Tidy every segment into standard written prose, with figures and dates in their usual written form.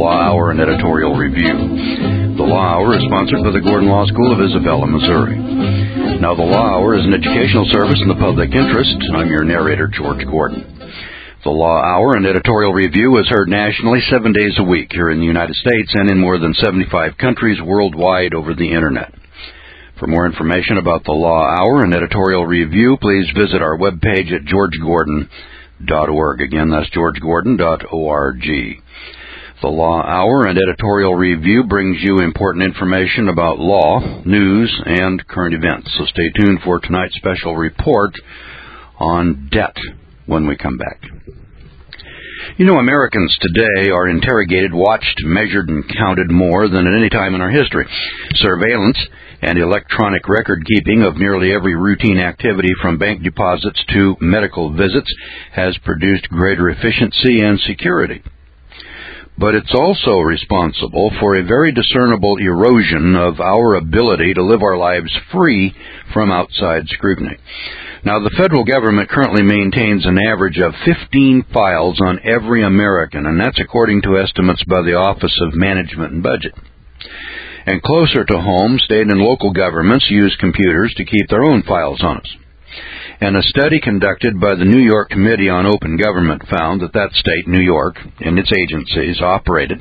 Law Hour and Editorial Review. The Law Hour is sponsored by the Gordon Law School of Isabella, Missouri. Now, the Law Hour is an educational service in the public interest, and I'm your narrator, George Gordon. The Law Hour and Editorial Review is heard nationally 7 days a week here in the United States and in more than 75 countries worldwide over the Internet. For more information about the Law Hour and Editorial Review, please visit our webpage at georgegordon.org. Again, that's georgegordon.org. The Law Hour and Editorial Review brings you important information about law, news, and current events. So stay tuned for tonight's special report on debt when we come back. You know, Americans today are interrogated, watched, measured, and counted more than at any time in our history. Surveillance and electronic record-keeping of nearly every routine activity from bank deposits to medical visits has produced greater efficiency and security. But it's also responsible for a very discernible erosion of our ability to live our lives free from outside scrutiny. Now, the federal government currently maintains an average of 15 files on every American, and that's according to estimates by the Office of Management and Budget. And closer to home, state and local governments use computers to keep their own files on us. And a study conducted by the New York Committee on Open Government found that state, New York, and its agencies operated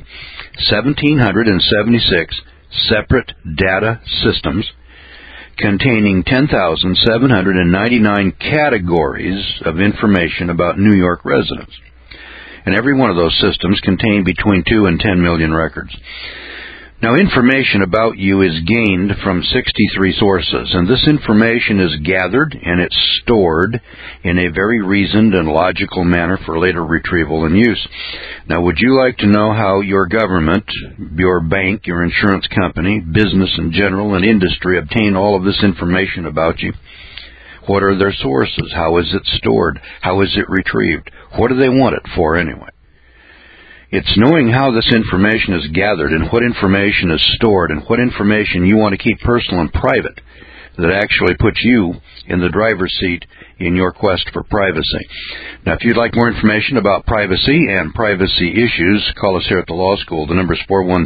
1,776 separate data systems containing 10,799 categories of information about New York residents. And every one of those systems contained between 2 and 10 million records. Now, information about you is gained from 63 sources, and this information is gathered and it's stored in a very reasoned and logical manner for later retrieval and use. Now, would you like to know how your government, your bank, your insurance company, business in general, and industry obtain all of this information about you? What are their sources? How is it stored? How is it retrieved? What do they want it for anyway? It's knowing how this information is gathered and what information is stored and what information you want to keep personal and private that actually puts you in the driver's seat in your quest for privacy. Now, if you'd like more information about privacy and privacy issues, call us here at the Law School. The number is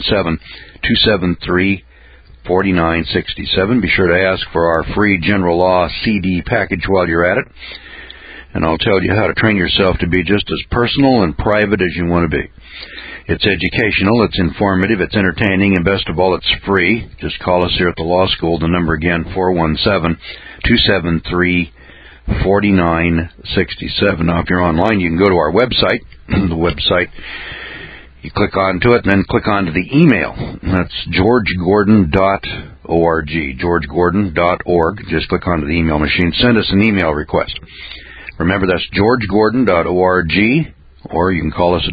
417-273-4967. Be sure to ask for our free General Law CD package while you're at it, and I'll tell you how to train yourself to be just as personal and private as you want to be. It's educational, it's informative, it's entertaining, and best of all, it's free. Just call us here at the Law School. The number again, 417-273-4967. Now, if you're online, you can go to our website. The website, you click onto it, and then click onto the email. That's georgegordon.org, georgegordon.org. Just click onto the email machine. Send us an email request. Remember, that's georgegordon.org, or you can call us at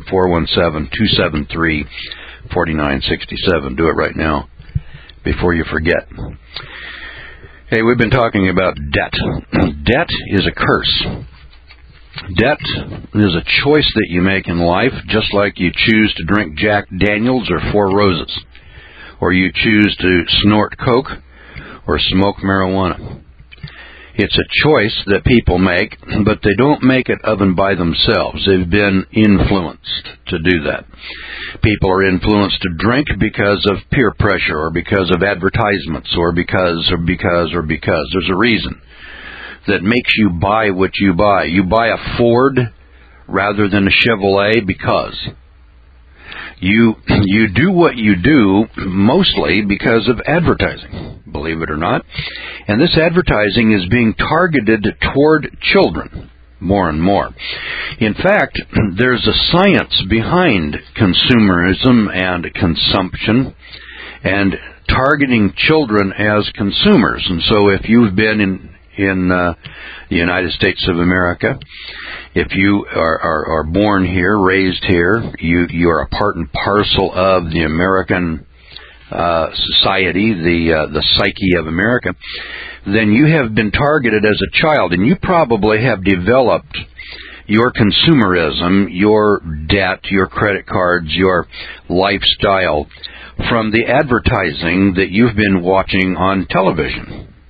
417-273-4967. Do it right now before you forget. Hey, we've been talking about debt. Debt is a curse. Debt is a choice that you make in life, just like you choose to drink Jack Daniels or Four Roses, or you choose to snort coke or smoke marijuana. It's a choice that people make, but they don't make it of and by themselves. They've been influenced to do that. People are influenced to drink because of peer pressure or because of advertisements or because. There's a reason that makes you buy what you buy. You buy a Ford rather than a Chevrolet because. You do what you do mostly because of advertising, believe it or not. And this advertising is being targeted toward children more and more. In fact, there's a science behind consumerism and consumption and targeting children as consumers. And so if you've been in the United States of America, if you are born here, raised here, you are a part and parcel of the American society, the psyche of America, then you have been targeted as a child, and you probably have developed your consumerism, your debt, your credit cards, your lifestyle from the advertising that you've been watching on television.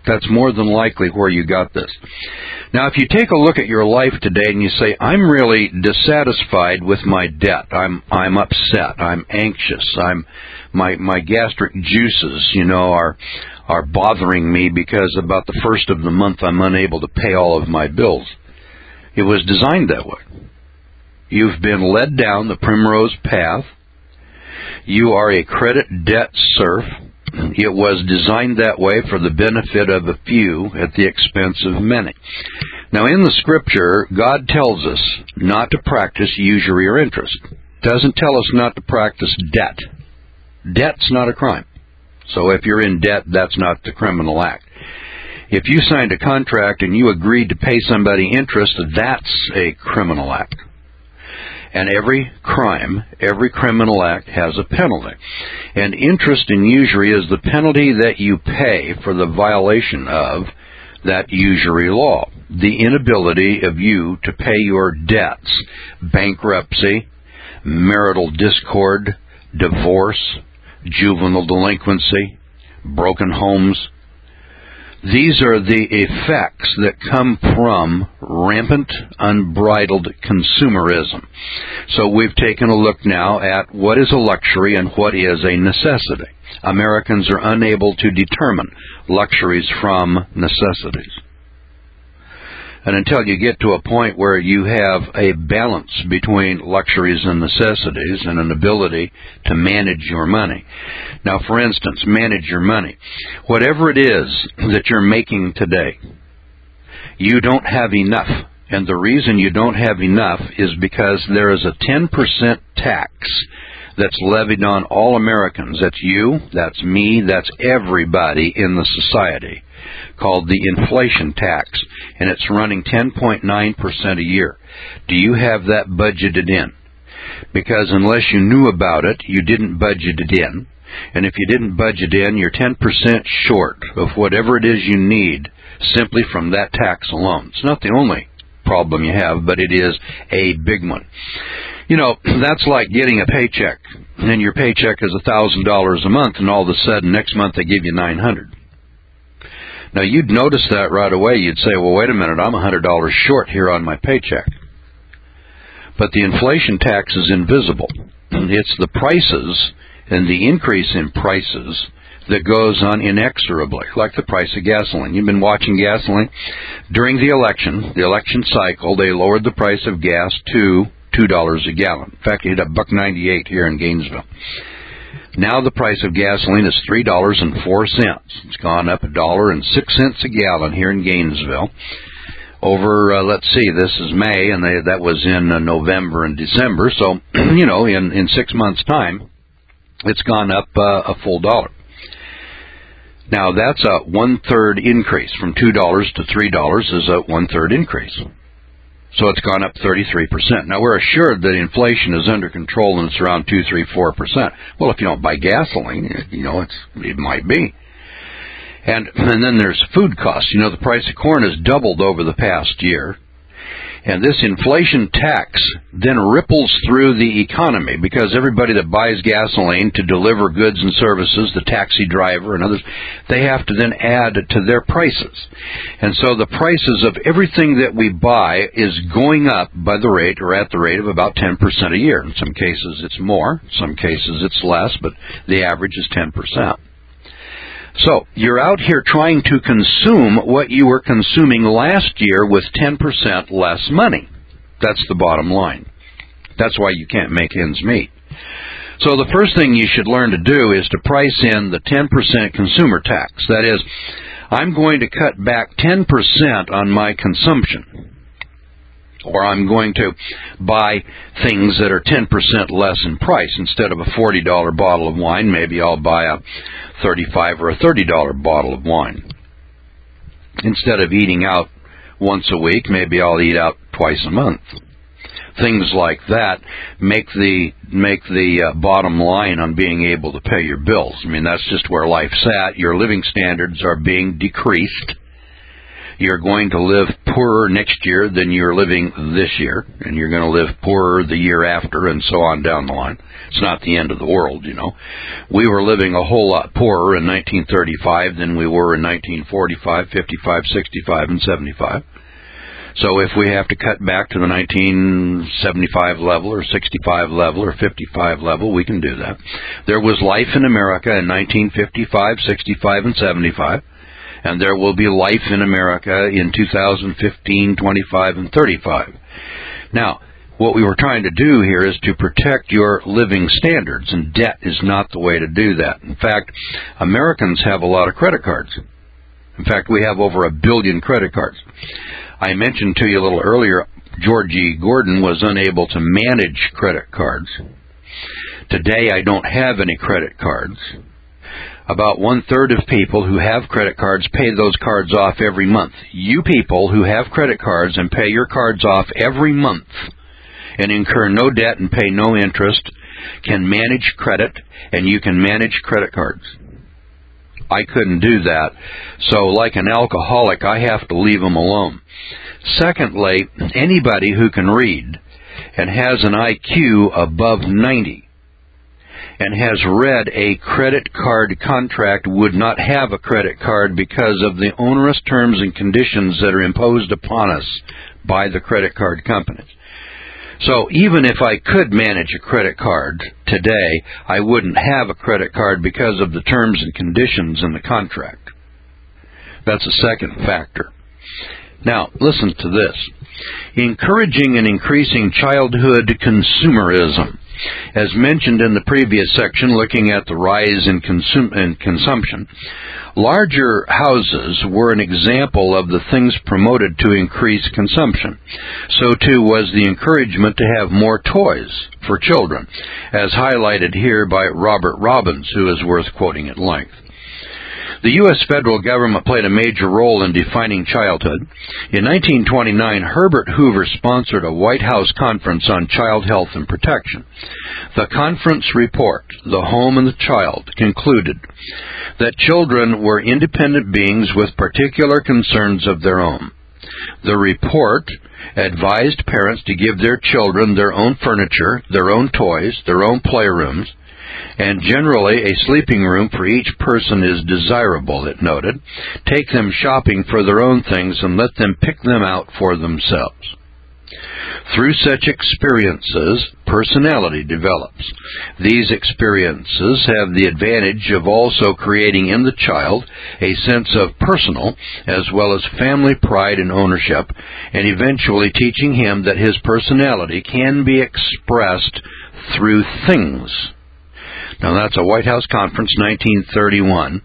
That's more than likely where you got this. Now, if you take a look at your life today and you say, I'm really dissatisfied with my debt, I'm upset, I'm anxious, my gastric juices, are bothering me because about the first of the month I'm unable to pay all of my bills. It was designed that way. You've been led down the primrose path. You are a credit debt serf. It was designed that way for the benefit of a few at the expense of many. Now, in the Scripture, God tells us not to practice usury or interest. Doesn't tell us not to practice debt. Debt's not a crime. So if you're in debt, that's not the criminal act. If you signed a contract and you agreed to pay somebody interest, that's a criminal act. And every crime, every criminal act has a penalty. And interest and usury is the penalty that you pay for the violation of that usury law. The inability of you to pay your debts, bankruptcy, marital discord, divorce, juvenile delinquency, broken homes. These are the effects that come from rampant, unbridled consumerism. So we've taken a look now at what is a luxury and what is a necessity. Americans are unable to determine luxuries from necessities. And until you get to a point where you have a balance between luxuries and necessities and an ability to manage your money. Now, for instance, manage your money. Whatever it is that you're making today, you don't have enough. And the reason you don't have enough is because there is a 10% tax that's levied on all Americans. That's you, that's me, that's everybody in the society, called the inflation tax, and it's running 10.9% a year. Do you have that budgeted in? Because unless you knew about it, you didn't budget it in. And if you didn't budget in, you're 10% short of whatever it is you need simply from that tax alone. It's not the only problem you have, but it is a big one. That's like getting a paycheck, and your paycheck is $1,000 a month, and all of a sudden next month they give you $900. Now, you'd notice that right away. You'd say, well, wait a minute, I'm $100 short here on my paycheck. But the inflation tax is invisible. It's the prices and the increase in prices that goes on inexorably, like the price of gasoline. You've been watching gasoline. During the election cycle, they lowered the price of gas to $2 a gallon. In fact, it hit $1.98 here in Gainesville. Now the price of gasoline is $3.04. It's gone up $1.06 a gallon here in Gainesville. Over, let's see, this is May, and that was in November and December. So, in 6 months' time, it's gone up a full dollar. Now, that's a one-third increase. From $2 to $3 is a one-third increase. So it's gone up 33%. Now, we're assured that inflation is under control and it's around 2, 3, 4%. Well, if you don't buy gasoline, it might be. And then there's food costs. The price of corn has doubled over the past year. And this inflation tax then ripples through the economy because everybody that buys gasoline to deliver goods and services, the taxi driver and others, they have to then add to their prices. And so the prices of everything that we buy is going up by the rate or at the rate of about 10% a year. In some cases it's more, in some cases it's less, but the average is 10%. So, you're out here trying to consume what you were consuming last year with 10% less money. That's the bottom line. That's why you can't make ends meet. So the first thing you should learn to do is to price in the 10% consumer tax. That is, I'm going to cut back 10% on my consumption. Or I'm going to buy things that are 10% less in price. Instead of a $40 bottle of wine, maybe I'll buy a $35 or a $30 bottle of wine. Instead of eating out once a week, maybe I'll eat out twice a month. Things like that make the bottom line on being able to pay your bills. I mean, that's just where life's at. Your living standards are being decreased. you're going to live poorer next year than you're living this year, and you're going to live poorer the year after, and so on down the line. It's not the end of the world, you know. We were living a whole lot poorer in 1935 than we were in 1945, 55, 65, and 75. So if we have to cut back to the 1975 level or 65 level or 55 level, we can do that. There was life in America in 1955, 65, and 75. And there will be life in America in 2015, 25, and 35. Now, what we were trying to do here is to protect your living standards, and debt is not the way to do that. In fact, Americans have a lot of credit cards. In fact, we have over 1 billion credit cards. I mentioned to you a little earlier, George E. Gordon was unable to manage credit cards. Today, I don't have any credit cards. About 1/3 of people who have credit cards pay those cards off every month. You people who have credit cards and pay your cards off every month and incur no debt and pay no interest can manage credit, and you can manage credit cards. I couldn't do that, so like an alcoholic, I have to leave them alone. Secondly, anybody who can read and has an IQ above 90 and has read a credit card contract would not have a credit card because of the onerous terms and conditions that are imposed upon us by the credit card companies. So even if I could manage a credit card today, I wouldn't have a credit card because of the terms and conditions in the contract. That's a second factor. Now, listen to this. Encouraging and increasing childhood consumerism. As mentioned in the previous section, looking at the rise in consumption, larger houses were an example of the things promoted to increase consumption. So too was the encouragement to have more toys for children, as highlighted here by Robert Robbins, who is worth quoting at length. The U.S. federal government played a major role in defining childhood. In 1929, Herbert Hoover sponsored a White House conference on child health and protection. The conference report, The Home and the Child, concluded that children were independent beings with particular concerns of their own. The report advised parents to give their children their own furniture, their own toys, their own playrooms, and generally a sleeping room for each person is desirable, it noted. Take them shopping for their own things and let them pick them out for themselves. Through such experiences, personality develops. These experiences have the advantage of also creating in the child a sense of personal as well as family pride and ownership, and eventually teaching him that his personality can be expressed through things. Now, that's a White House Conference, 1931,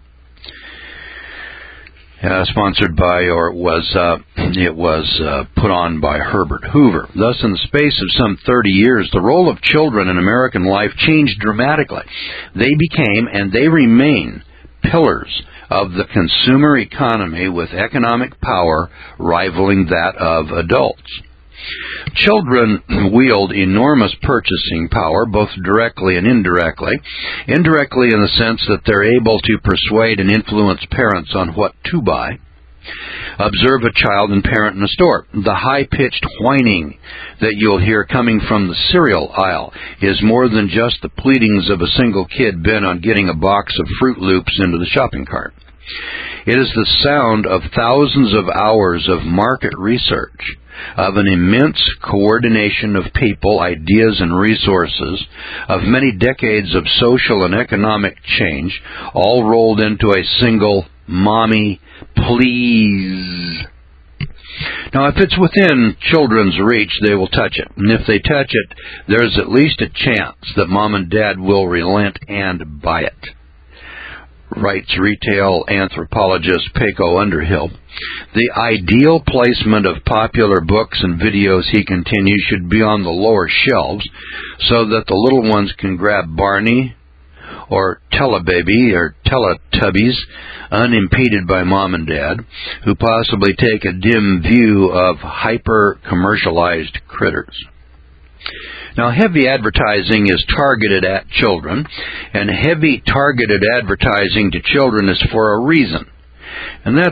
sponsored by, or it was put on by Herbert Hoover. Thus, in the space of some 30 years, the role of children in American life changed dramatically. They became, and they remain, pillars of the consumer economy with economic power rivaling that of adults. Children wield enormous purchasing power, both directly and indirectly. Indirectly in the sense that they're able to persuade and influence parents on what to buy. Observe a child and parent in a store. The high-pitched whining that you'll hear coming from the cereal aisle is more than just the pleadings of a single kid bent on getting a box of Fruit Loops into the shopping cart. It is the sound of thousands of hours of market research, of an immense coordination of people, ideas, and resources, of many decades of social and economic change, all rolled into a single, "Mommy, please." Now, if it's within children's reach, they will touch it. And if they touch it, there's at least a chance that Mom and Dad will relent and buy it. Writes retail anthropologist Paco Underhill. The ideal placement of popular books and videos, he continues, should be on the lower shelves so that the little ones can grab Barney or Telebaby or Teletubbies unimpeded by Mom and Dad, who possibly take a dim view of hyper-commercialized critters. Now, heavy advertising is targeted at children, and heavy targeted advertising to children is for a reason. And that's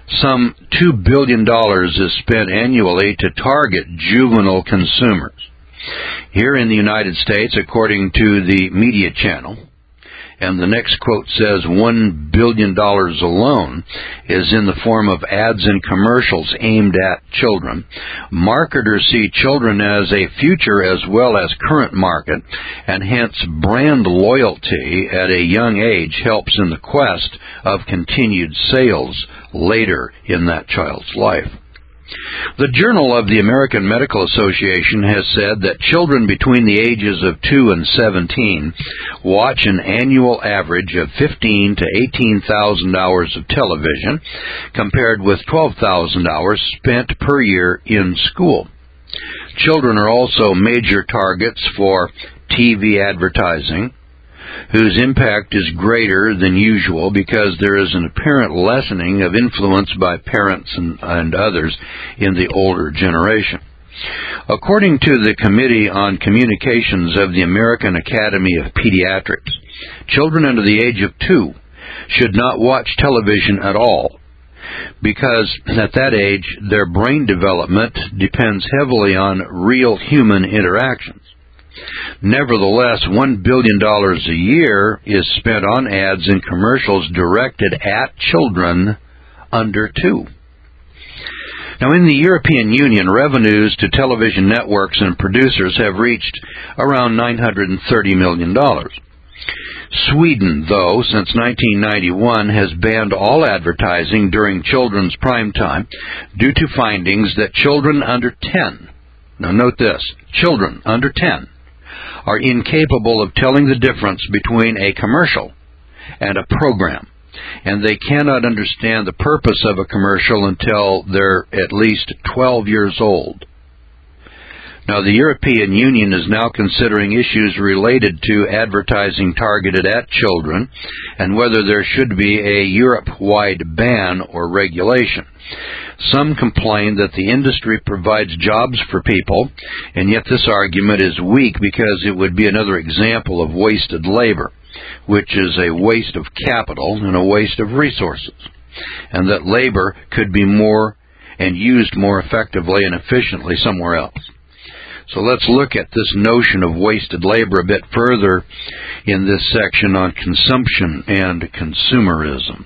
Some $2 billion is spent annually to target juvenile consumers. Here in the United States, according to the Media Channel, and the next quote says $1 billion alone is in the form of ads and commercials aimed at children. Marketers see children as a future as well as current market, and hence brand loyalty at a young age helps in the quest of continued sales later in that child's life. The Journal of the American Medical Association has said that children between the ages of 2 and 17 watch an annual average of 15,000 to 18,000 hours of television, compared with 12,000 hours spent per year in school. Children are also major targets for TV advertising, whose impact is greater than usual because there is an apparent lessening of influence by parents and others in the older generation. According to the Committee on Communications of the American Academy of Pediatrics, children under the age of 2 should not watch television at all, because at that age their brain development depends heavily on real human interactions. Nevertheless, $1 billion a year is spent on ads and commercials directed at children under 2. Now, in the European Union, revenues to television networks and producers have reached around $930 million. Sweden, though, since 1991, has banned all advertising during children's prime time due to findings that children under 10, now note this, children under 10, are incapable of telling the difference between a commercial and a program, and they cannot understand the purpose of a commercial until they're at least 12 years old. Now, the European Union is now considering issues related to advertising targeted at children and whether there should be a Europe-wide ban or regulation. Some complain that the industry provides jobs for people, and yet this argument is weak because it would be another example of wasted labor, which is a waste of capital and a waste of resources, and that labor could be more and used more effectively and efficiently somewhere else. So let's look at this notion of wasted labor a bit further in this section on consumption and consumerism.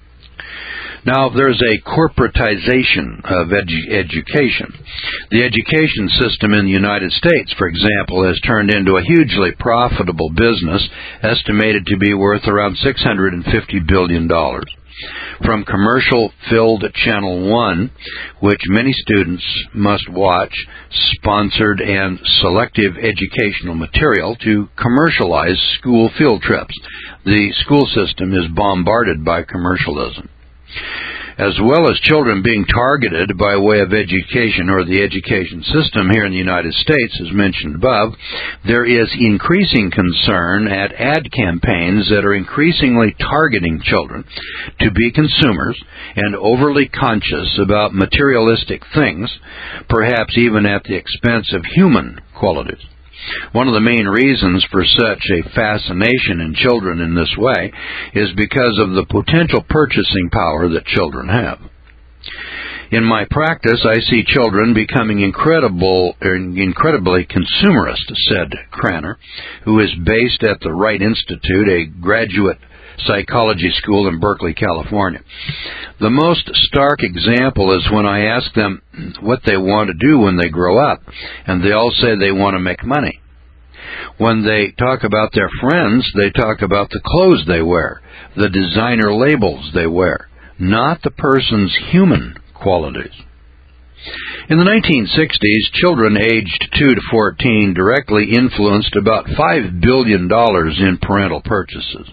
Now, there's a corporatization of education. The education system in the United States, for example, has turned into a hugely profitable business, estimated to be worth around $650 billion. From commercial-filled Channel 1, which many students must watch, sponsored and selective educational material, to commercialized school field trips. The school system is bombarded by commercialism. As well as children being targeted by way of education or the education system here in the United States, as mentioned above, there is increasing concern at ad campaigns that are increasingly targeting children to be consumers and overly conscious about materialistic things, perhaps even at the expense of human qualities. One of the main reasons for such a fascination in children in this way is because of the potential purchasing power that children have. In my practice, I see children becoming incredibly consumerist, said Cranner, who is based at the Wright Institute, a graduate psychology school in Berkeley, California. The most stark example is when I ask them what they want to do when they grow up, and they all say they want to make money. When they talk about their friends, they talk about the clothes they wear, the designer labels they wear, not the person's human qualities. In the 1960s, children aged 2 to 14 directly influenced about $5 billion in parental purchases.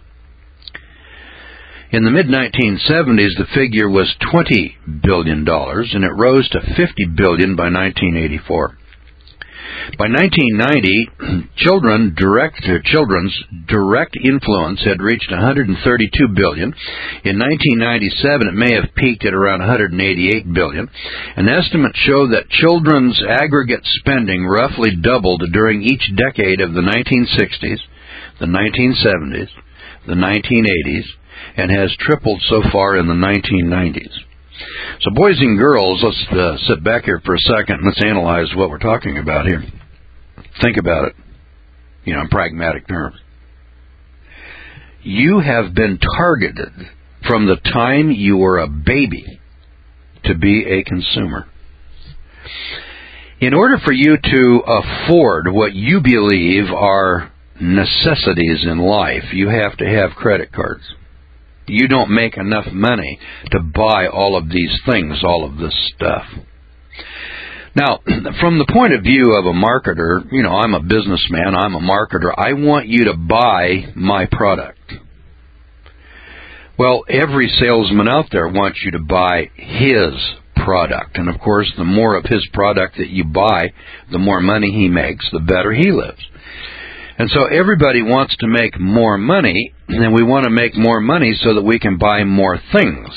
In the mid-1970s, the figure was $20 billion, and it rose to $50 billion by 1984. By 1990, children's direct influence had reached $132 billion. In 1997, it may have peaked at around $188 billion. And estimates show that children's aggregate spending roughly doubled during each decade of the 1960s, the 1970s, the 1980s, and has tripled so far in the 1990s. So boys and girls, let's sit back here for a second and let's analyze what we're talking about here. Think about it, in pragmatic terms. You have been targeted from the time you were a baby to be a consumer. In order for you to afford what you believe are necessities in life, you have to have credit cards. You don't make enough money to buy all of these things, all of this stuff. Now, from the point of view of a marketer, I'm a businessman, I'm a marketer, I want you to buy my product. Well, every salesman out there wants you to buy his product. And of course, the more of his product that you buy, the more money he makes, the better he lives. And so everybody wants to make more money, and we want to make more money so that we can buy more things.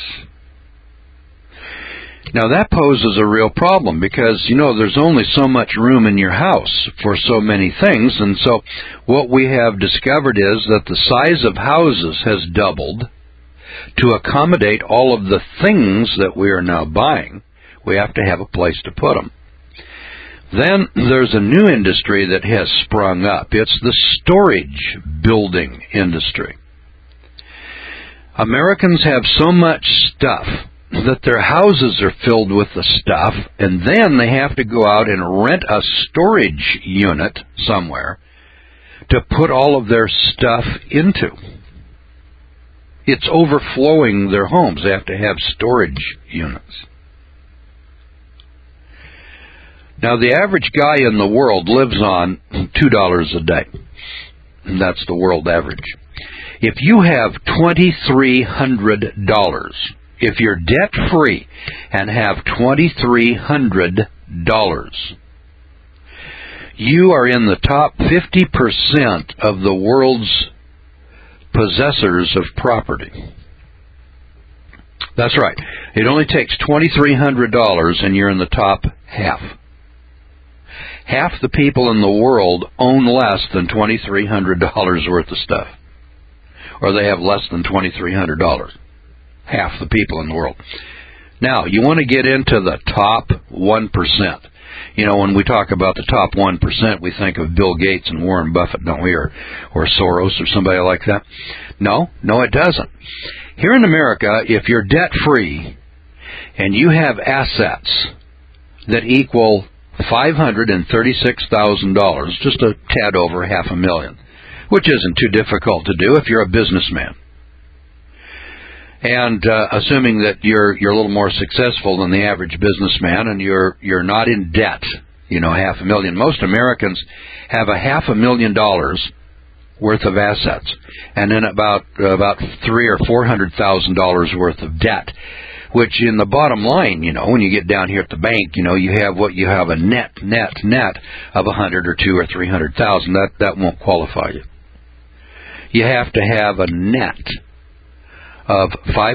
Now that poses a real problem because, there's only so much room in your house for so many things, and so what we have discovered is that the size of houses has doubled to accommodate all of the things that we are now buying. We have to have a place to put them. Then there's a new industry that has sprung up. It's the storage building industry. Americans have so much stuff that their houses are filled with the stuff, and then they have to go out and rent a storage unit somewhere to put all of their stuff into. It's overflowing their homes. They have to have storage units. Now, the average guy in the world lives on $2 a day. And that's the world average. If you have $2,300, if you're debt-free and have $2,300, you are in the top 50% of the world's possessors of property. That's right. It only takes $2,300 and you're in the top half. Half the people in the world own less than $2,300 worth of stuff. Or they have less than $2,300. Half the people in the world. Now, you want to get into the top 1%. When we talk about the top 1%, we think of Bill Gates and Warren Buffett, don't we? Or Soros or somebody like that. No, it doesn't. Here in America, if you're debt-free and you have assets that equal $536,000, just a tad over $500,000, which isn't too difficult to do if you're a businessman. And assuming that you're a little more successful than the average businessman and you're not in debt, $500,000. Most Americans have $500,000 worth of assets, and then about $300,000 or $400,000 worth of debt. Which in the bottom line, when you get down here at the bank, you have a net of 100 or 2 or 300,000. That won't qualify you. You have to have a net of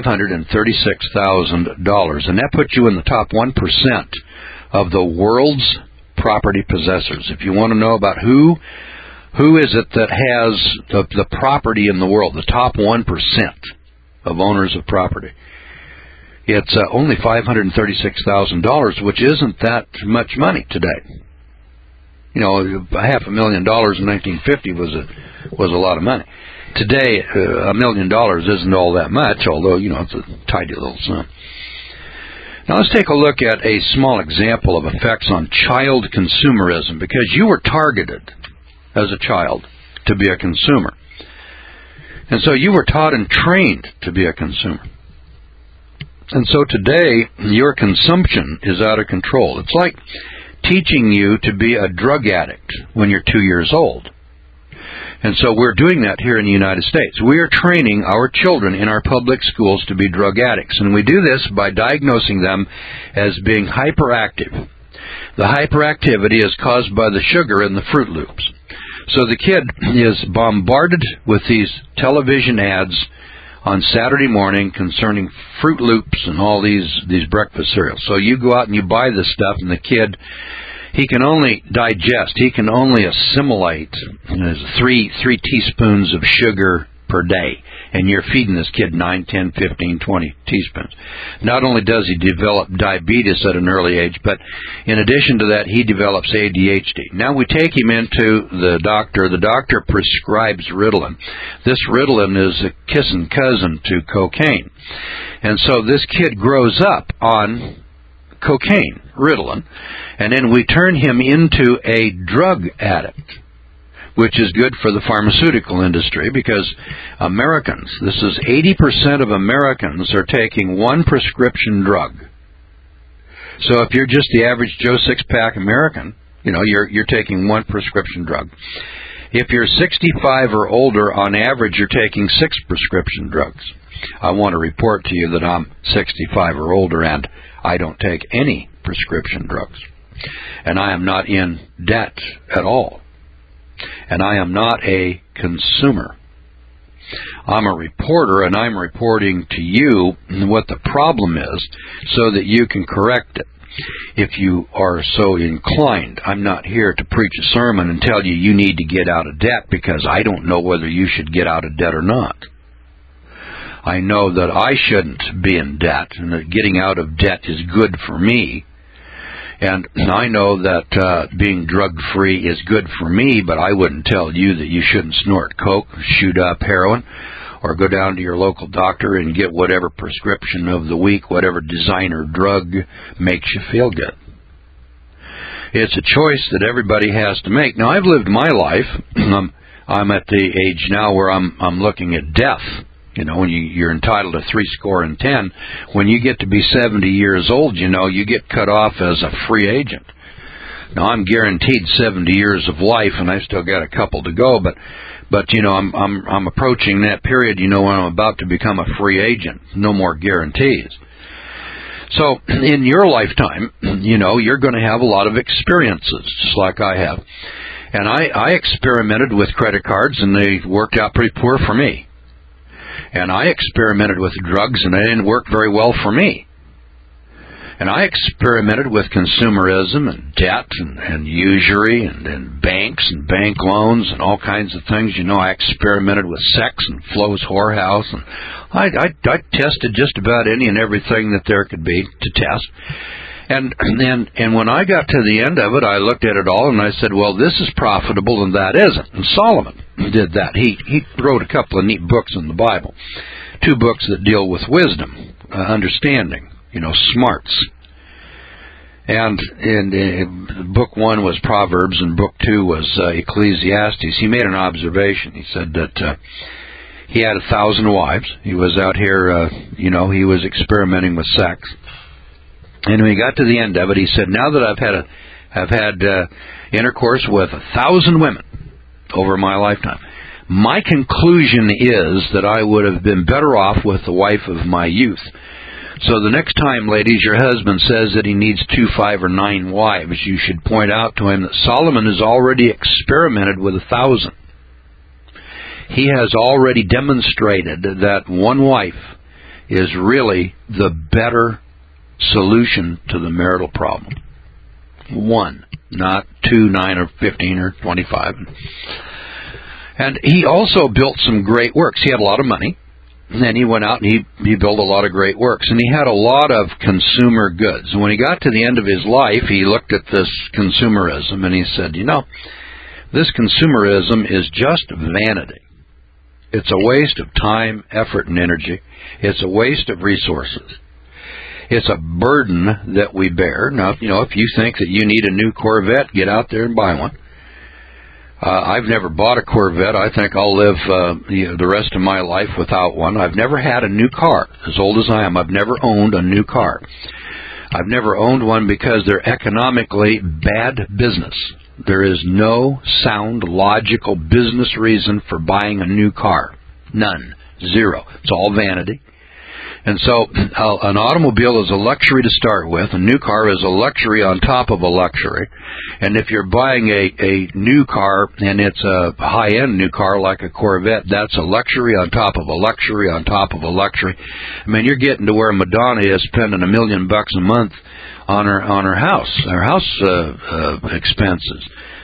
$536,000, and that puts you in the top 1% of the world's property possessors. If you want to know about who is it that has the property in the world, the top 1% of owners of property, it's only $536,000, which isn't that much money today. $500,000 in 1950 was a lot of money. Today, $1 million isn't all that much, although, it's a tidy little sum. Now let's take a look at a small example of effects on child consumerism, because you were targeted as a child to be a consumer. And so you were taught and trained to be a consumer. And so today, your consumption is out of control. It's like teaching you to be a drug addict when you're 2 years old. And so we're doing that here in the United States. We are training our children in our public schools to be drug addicts. And we do this by diagnosing them as being hyperactive. The hyperactivity is caused by the sugar in the Fruit Loops. So the kid is bombarded with these television ads on Saturday morning concerning Fruit Loops and all these breakfast cereals. So you go out and you buy this stuff, and the kid, he can only digest, he can only assimilate 3 teaspoons of sugar per day, and you're feeding this kid 9, 10, 15, 20 teaspoons. Not only does he develop diabetes at an early age, but in addition to that, he develops ADHD. Now we take him into the doctor. The doctor prescribes Ritalin. This Ritalin is a kissing cousin to cocaine. And so this kid grows up on cocaine, Ritalin, and then we turn him into a drug addict, which is good for the pharmaceutical industry because Americans, this is 80% of Americans are taking one prescription drug. So if you're just the average Joe six-pack American, you're taking one prescription drug. If you're 65 or older, on average, you're taking 6 prescription drugs. I want to report to you that I'm 65 or older and I don't take any prescription drugs. And I am not in debt at all. And I am not a consumer. I'm a reporter, and I'm reporting to you what the problem is so that you can correct it. If you are so inclined, I'm not here to preach a sermon and tell you need to get out of debt because I don't know whether you should get out of debt or not. I know that I shouldn't be in debt, and that getting out of debt is good for me. And I know that being drug-free is good for me, but I wouldn't tell you that you shouldn't snort coke, shoot up heroin, or go down to your local doctor and get whatever prescription of the week, whatever designer drug makes you feel good. It's a choice that everybody has to make. Now, I've lived my life. I'm at the age now where I'm looking at death. When you're entitled to 70. When you get to be 70 years old, you get cut off as a free agent. Now, I'm guaranteed 70 years of life, and I still got a couple to go, but I'm approaching that period, when I'm about to become a free agent. No more guarantees. So, in your lifetime, you're going to have a lot of experiences, just like I have. And I experimented with credit cards, and they worked out pretty poor for me. And I experimented with drugs, and they didn't work very well for me. And I experimented with consumerism and debt and usury and banks and bank loans and all kinds of things. I experimented with sex and Flo's whorehouse. And I tested just about any and everything that there could be to test. And when I got to the end of it, I looked at it all and I said, well, this is profitable and that isn't. And Solomon did that. He wrote a couple of neat books in the Bible. 2 books that deal with wisdom, understanding, smarts. And book 1 was Proverbs and book 2 was Ecclesiastes. He made an observation. He said that he had 1,000 wives. He was out here, he was experimenting with sex. And when he got to the end of it, he said, now that I've had intercourse with 1,000 women over my lifetime, my conclusion is that I would have been better off with the wife of my youth. So the next time, ladies, your husband says that he needs 2, 5, or 9 wives, you should point out to him that Solomon has already experimented with 1,000. He has already demonstrated that one wife is really the better solution to the marital problem. 1, not 2, 9, or 15, or 25. And he also built some great works. He had a lot of money, and then he went out and he built a lot of great works. And he had a lot of consumer goods. And when he got to the end of his life, he looked at this consumerism and he said, this consumerism is just vanity. It's a waste of time, effort, and energy. It's a waste of resources. It's a burden that we bear. Now, if you think that you need a new Corvette, get out there and buy one. I've never bought a Corvette. I think I'll live the rest of my life without one. I've never had a new car. As old as I am, I've never owned a new car. I've never owned one because they're economically bad business. There is no sound, logical business reason for buying a new car. None. Zero. It's all vanity. And so an automobile is a luxury to start with. A new car is a luxury on top of a luxury. And if you're buying a new car and it's a high-end new car like a Corvette, that's a luxury on top of a luxury on top of a luxury. I mean, you're getting to where Madonna is spending $1 million a month on her house expenses.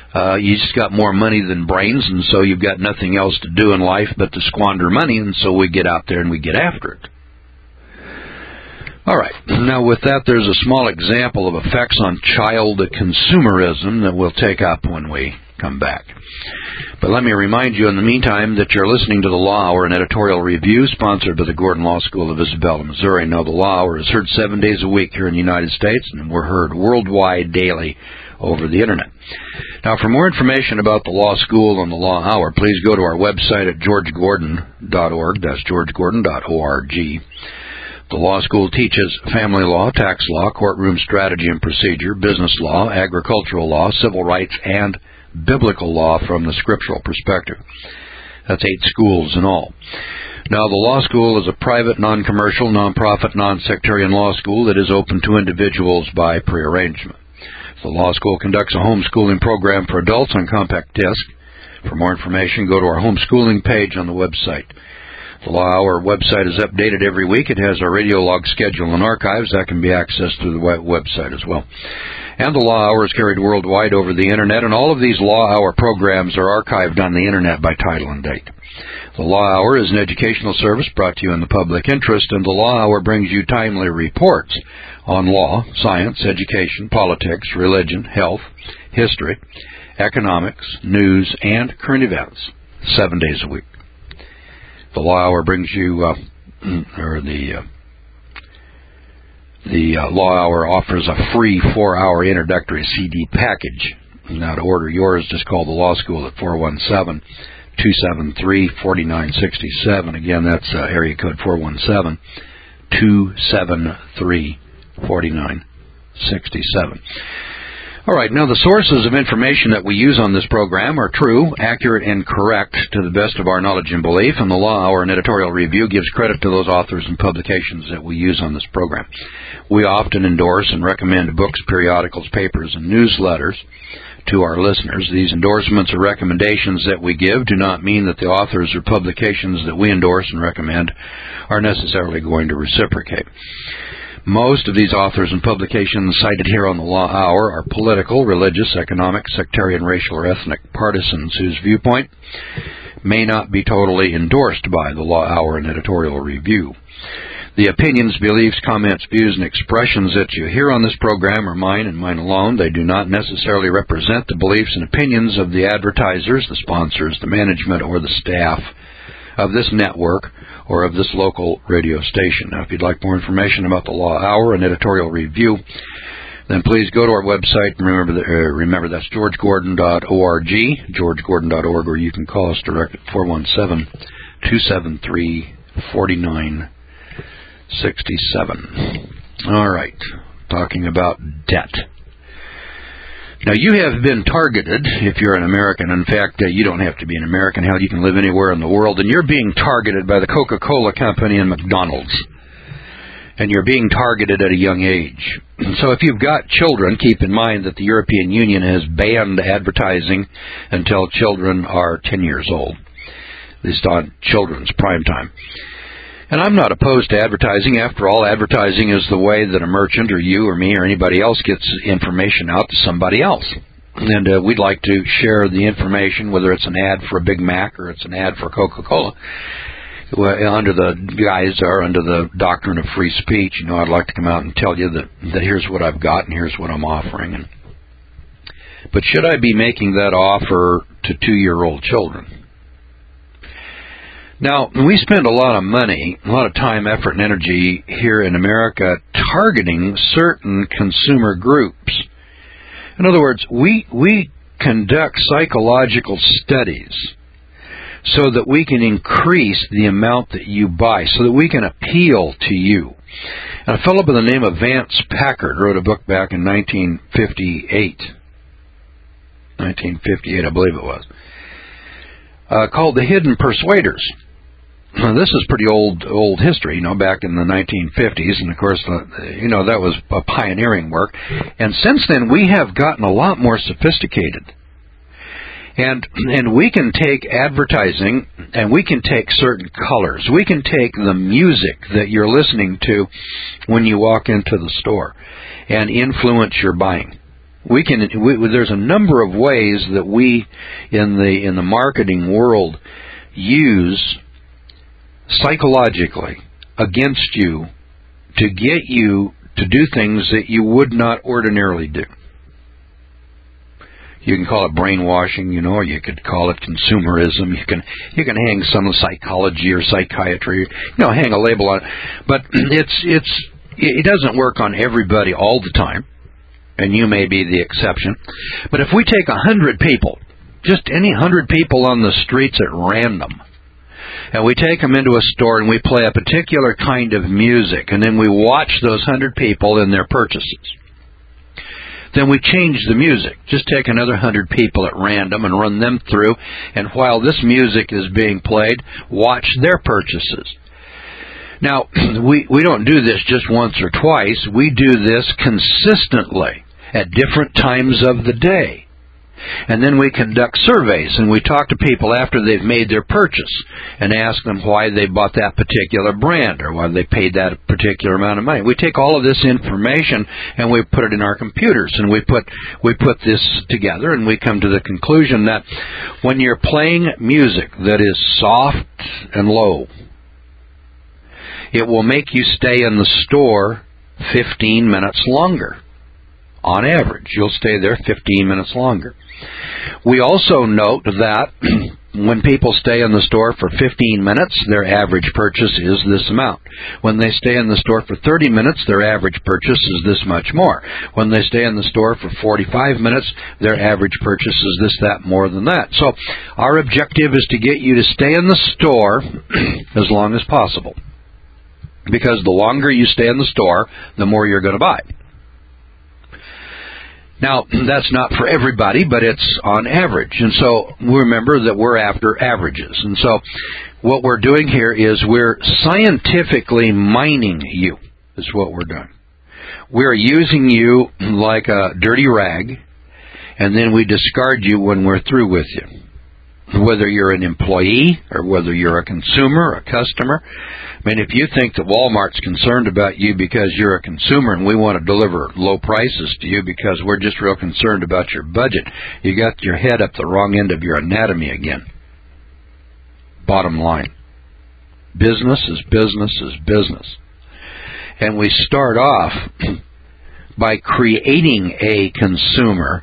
You just got more money than brains, and so you've got nothing else to do in life but to squander money, and so we get out there and we get after it. All right. Now, with that, there's a small example of effects on child consumerism that we'll take up when we come back. But let me remind you in the meantime that you're listening to the Law Hour, an editorial review sponsored by the Gordon Law School of Isabella, Missouri. Now, the Law Hour is heard 7 days a week here in the United States, and we're heard worldwide daily over the Internet. Now, for more information about the Law School and the Law Hour, please go to our website at georgegordon.org. That's georgegordon.org. The law school teaches family law, tax law, courtroom strategy and procedure, business law, agricultural law, civil rights, and biblical law from the scriptural perspective. That's 8 schools in all. Now, the law school is a private, non-commercial, non-profit, non-sectarian law school that is open to individuals by prearrangement. The law school conducts a homeschooling program for adults on compact disc. For more information, go to our homeschooling page on the website. The Law Hour website is updated every week. It has our radio log schedule and archives that can be accessed through the website as well. And the Law Hour is carried worldwide over the Internet, and all of these Law Hour programs are archived on the Internet by title and date. The Law Hour is an educational service brought to you in the public interest, and the Law Hour brings you timely reports on law, science, education, politics, religion, health, history, economics, news, and current events 7 days a week. The Law Hour brings you, the Law Hour offers a free 4-hour introductory CD package. Now, to order yours, just call the Law School at 417-273-4967. Again, that's area code 417-273-4967. All right, now the sources of information that we use on this program are true, accurate, and correct to the best of our knowledge and belief, and the Law Hour and editorial review gives credit to those authors and publications that we use on this program. We often endorse and recommend books, periodicals, papers, and newsletters to our listeners. These endorsements or recommendations that we give do not mean that the authors or publications that we endorse and recommend are necessarily going to reciprocate. Most of these authors and publications cited here on the Law Hour are political, religious, economic, sectarian, racial, or ethnic partisans whose viewpoint may not be totally endorsed by the Law Hour and editorial review. The opinions, beliefs, comments, views, and expressions that you hear on this program are mine and mine alone. They do not necessarily represent the beliefs and opinions of the advertisers, the sponsors, the management, or the staff of this network or of this local radio station. Now, if you'd like more information about the Law Hour and editorial review, then please go to our website. Remember that's georgegordon.org, georgegordon.org, or you can call us direct at 417-273-4967. All right, talking about debt. Now, you have been targeted if you're an American. In fact, you don't have to be an American. Hell, you can live anywhere in the world. And you're being targeted by the Coca-Cola Company and McDonald's. And you're being targeted at a young age. So if you've got children, keep in mind that the European Union has banned advertising until children are 10 years old, at least on children's prime time. And I'm not opposed to advertising. After all, advertising is the way that a merchant or you or me or anybody else gets information out to somebody else. And we'd like to share the information, whether it's an ad for a Big Mac or it's an ad for Coca-Cola, under the guise or under the doctrine of free speech. You know, I'd like to come out and tell you that here's what I've got and here's what I'm offering. But should I be making that offer to 2-year-old children? Now, we spend a lot of money, a lot of time, effort, and energy here in America targeting certain consumer groups. In other words, we conduct psychological studies so that we can increase the amount that you buy, so that we can appeal to you. And a fellow by the name of Vance Packard wrote a book back in 1958, I believe it was, called The Hidden Persuaders. Now, this is pretty old history, back in the 1950s, and of course, that was a pioneering work. And since then, we have gotten a lot more sophisticated. And we can take advertising, and we can take certain colors. We can take the music that you're listening to when you walk into the store and influence your buying. There's a number of ways that we in the marketing world use psychologically against you to get you to do things that you would not ordinarily do. You can call it brainwashing, or you could call it consumerism. You can hang some psychology or psychiatry, hang a label on it. But it doesn't work on everybody all the time, and you may be the exception. But if we take 100 people, just any 100 people on the streets at random, and we take them into a store and we play a particular kind of music, and then we watch those 100 people and their purchases. Then we change the music. Just take another 100 people at random and run them through, and while this music is being played, watch their purchases. Now, we don't do this just once or twice. We do this consistently at different times of the day. And then we conduct surveys, and we talk to people after they've made their purchase and ask them why they bought that particular brand or why they paid that particular amount of money. We take all of this information and we put it in our computers, and we put this together, and we come to the conclusion that when you're playing music that is soft and low, it will make you stay in the store 15 minutes longer. On average, you'll stay there 15 minutes longer. We also note that when people stay in the store for 15 minutes, their average purchase is this amount. When they stay in the store for 30 minutes, their average purchase is this much more. When they stay in the store for 45 minutes, their average purchase is this, that, more than that. So our objective is to get you to stay in the store as long as possible. Because the longer you stay in the store, the more you're going to buy. Now, that's not for everybody, but it's on average. And so remember that we're after averages. And so what we're doing here is we're scientifically mining you, is what we're doing. We're using you like a dirty rag, and then we discard you when we're through with you. Whether you're an employee or whether you're a consumer, a customer. I mean, if you think that Walmart's concerned about you because you're a consumer and we want to deliver low prices to you because we're just real concerned about your budget, you got your head up the wrong end of your anatomy again. Bottom line. Business is business is business. And we start off by creating a consumer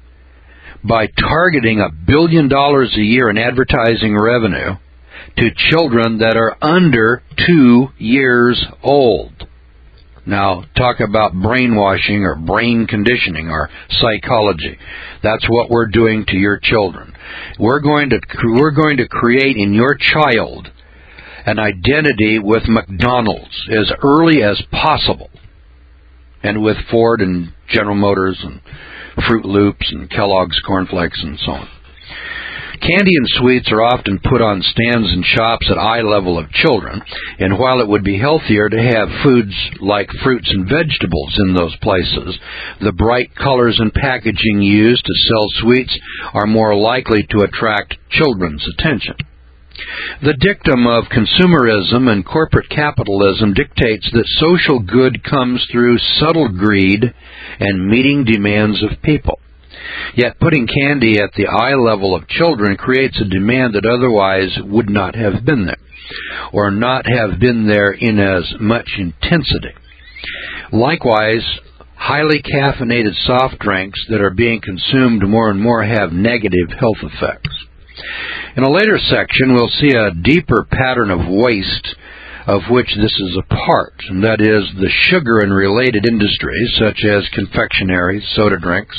by targeting $1 billion a year in advertising revenue to children that are under 2 years old. Now, talk about brainwashing or brain conditioning or psychology. That's what we're doing to your children. We're going to create in your child an identity with McDonald's as early as possible, and with Ford and General Motors and Fruit Loops and Kellogg's Corn Flakes and so on. Candy and sweets are often put on stands and shops at eye level of children, and while it would be healthier to have foods like fruits and vegetables in those places, the bright colors and packaging used to sell sweets are more likely to attract children's attention. The dictum of consumerism and corporate capitalism dictates that social good comes through subtle greed and meeting demands of people. Yet putting candy at the eye level of children creates a demand that otherwise would not have been there, or not have been there in as much intensity. Likewise, highly caffeinated soft drinks that are being consumed more and more have negative health effects. In a later section, we'll see a deeper pattern of waste of which this is a part, and that is the sugar and related industries, such as confectionery, soda drinks,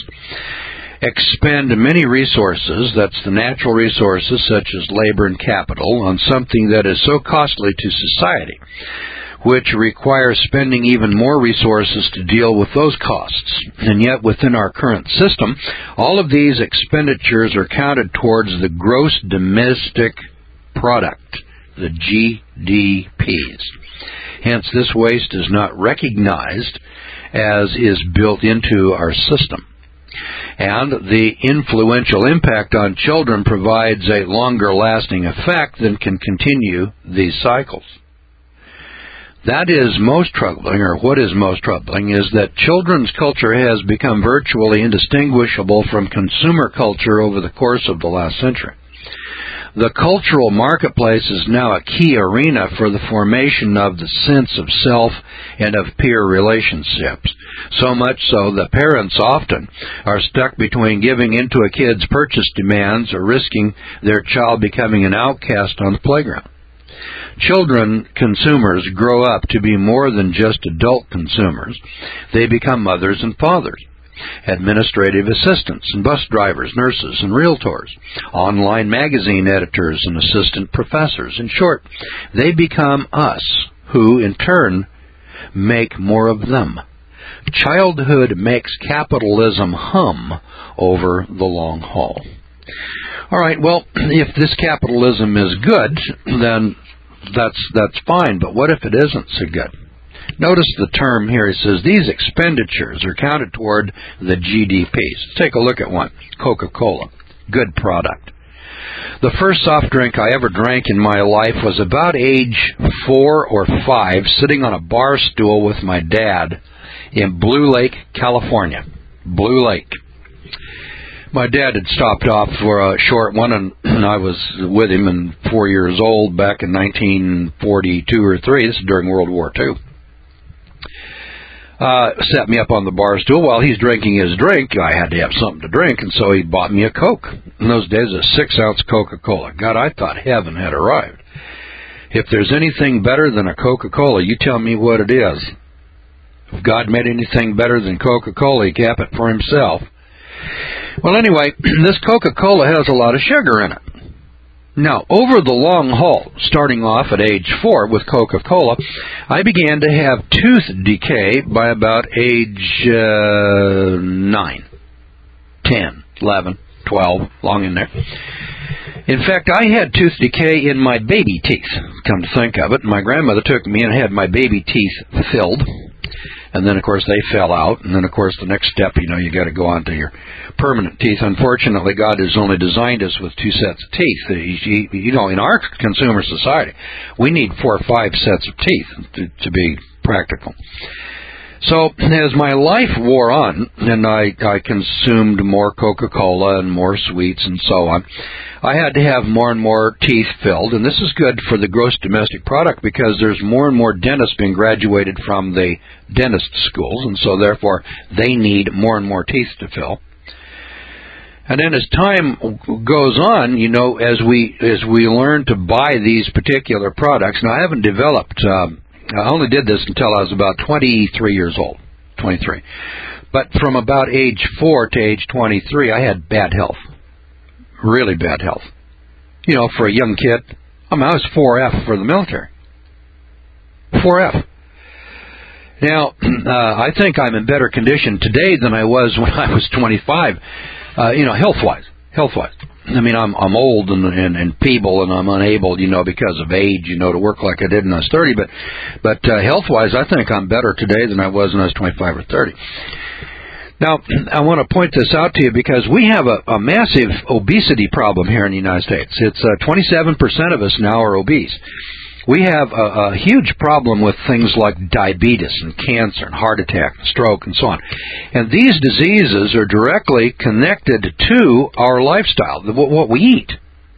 expend many resources, that's the natural resources such as labor and capital, on something that is so costly to society, which requires spending even more resources to deal with those costs. And yet, within our current system, all of these expenditures are counted towards the gross domestic product, the GDPs. Hence, this waste is not recognized as is built into our system. And the influential impact on children provides a longer-lasting effect than can continue these cycles. That is most troubling, or what is most troubling, is that children's culture has become virtually indistinguishable from consumer culture over the course of the last century. The cultural marketplace is now a key arena for the formation of the sense of self and of peer relationships. So much so that parents often are stuck between giving into a kid's purchase demands or risking their child becoming an outcast on the playground. Children consumers grow up to be more than just adult consumers. They become mothers and fathers, administrative assistants and bus drivers, nurses and realtors, online magazine editors and assistant professors. In short, they become us, who in turn make more of them. Childhood makes capitalism hum over the long haul. All right, well, if this capitalism is good, then that's fine, but what if it isn't so good? Notice the term here. It says these expenditures are counted toward the GDP. Let's take a look at one. Coca-Cola. Good product. The first soft drink I ever drank in my life was about age 4 or 5, sitting on a bar stool with my dad in Blue Lake, California. Blue Lake. My dad had stopped off for a short one, and I was with him, and 4 years old back in 1942 or 3. This is during World War II. Set me up on the bar stool while he's drinking his drink. I had to have something to drink, and so he bought me a Coke. In those days, a 6-ounce Coca-Cola. God, I thought heaven had arrived. If there's anything better than a Coca-Cola, you tell me what it is. If God made anything better than Coca-Cola, he kept it for himself. Well, anyway, this Coca-Cola has a lot of sugar in it. Now, over the long haul, starting off at age 4 with Coca-Cola, I began to have tooth decay by about age 9, 10, 11, 12, long in there. In fact, I had tooth decay in my baby teeth, come to think of it. My grandmother took me and had my baby teeth filled. And then, of course, they fell out. And then, of course, the next step, you got to go on to your permanent teeth. Unfortunately, God has only designed us with 2 sets of teeth. In our consumer society, we need 4 or 5 sets of teeth to be practical. So, as my life wore on, and I consumed more Coca-Cola and more sweets and so on, I had to have more and more teeth filled. And this is good for the gross domestic product because there's more and more dentists being graduated from the dentist schools, and so therefore they need more and more teeth to fill. And then as time goes on, as we learn to buy these particular products, now I haven't developed... I only did this until I was about 23 years old, 23. But from about age 4 to age 23, I had bad health, really bad health. For a young kid, I was 4F for the military. 4F. Now, I think I'm in better condition today than I was when I was 25, health-wise. I'm old and feeble, and I'm unable, because of age, to work like I did when I was 30. But health-wise, I think I'm better today than I was when I was 25 or 30. Now, I want to point this out to you because we have a massive obesity problem here in the United States. It's 27% of us now are obese. We have a huge problem with things like diabetes and cancer and heart attack and stroke and so on. And these diseases are directly connected to our lifestyle, what we eat.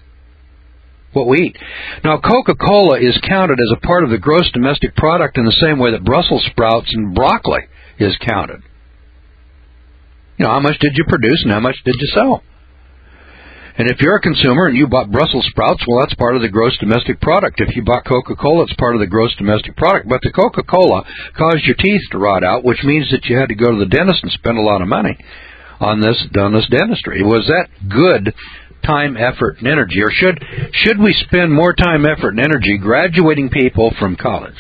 What we eat. Now, Coca-Cola is counted as a part of the gross domestic product in the same way that Brussels sprouts and broccoli is counted. How much did you produce and how much did you sell? And if you're a consumer and you bought Brussels sprouts, well, that's part of the gross domestic product. If you bought Coca-Cola, it's part of the gross domestic product. But the Coca-Cola caused your teeth to rot out, which means that you had to go to the dentist and spend a lot of money on this dentistry. Was that good time, effort, and energy? Or should we spend more time, effort, and energy graduating people from college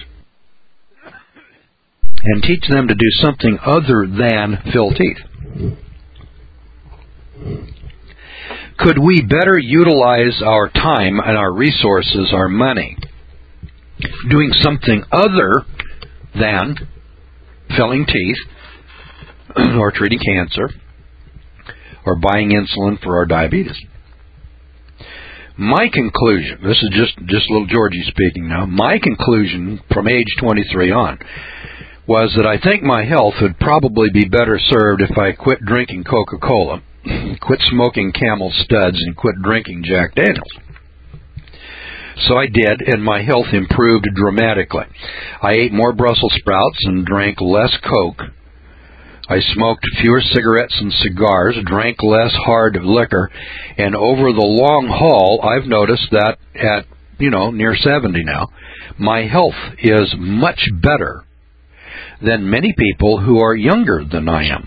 and teach them to do something other than fill teeth? Could we better utilize our time and our resources, our money, doing something other than filling teeth or treating cancer or buying insulin for our diabetes? My conclusion, this is just little Georgie speaking now, my conclusion from age 23 on was that I think my health would probably be better served if I quit drinking Coca-Cola, quit smoking Camel Studs, and quit drinking Jack Daniels. So I did, and my health improved dramatically. I ate more Brussels sprouts and drank less Coke. I smoked fewer cigarettes and cigars, drank less hard liquor, and over the long haul, I've noticed that at, near 70 now, my health is much better than many people who are younger than I am.